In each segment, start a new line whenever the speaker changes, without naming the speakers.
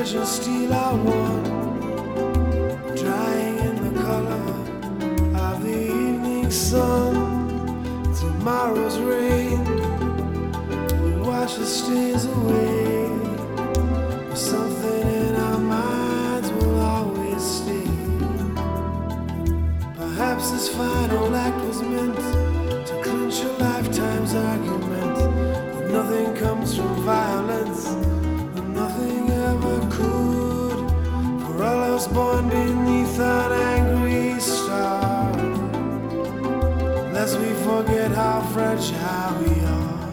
treasure steel I want, drying in the color of the evening sun. Tomorrow's rain will wash the stains away, but something in our minds will always stay. Perhaps this final act was meant to clinch a lifetime's argument, but nothing comes from violence, and nothing ever could. For all of us born beneath an angry star, lest we forget how fragile we are.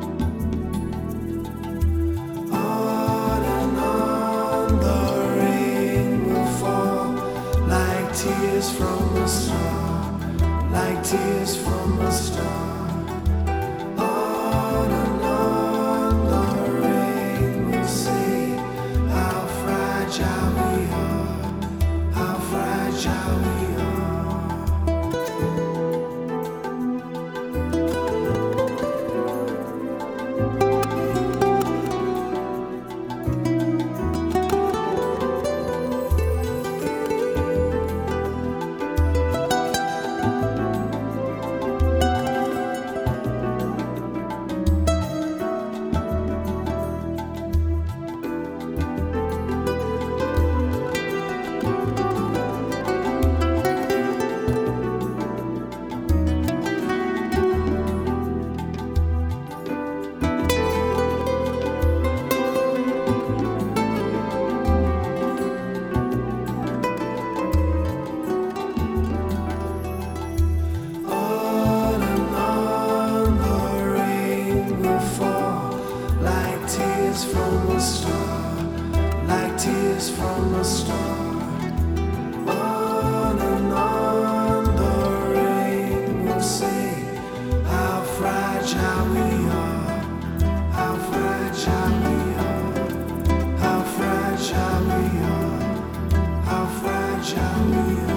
On and on the rain will fall, like tears from a star, like tears from a star. On and on the rain will say how fragile we are, how fragile we are. From a star, like tears from a star. On and on the rain will say how fragile we are, how fragile we are, how fragile we are, how fragile we are.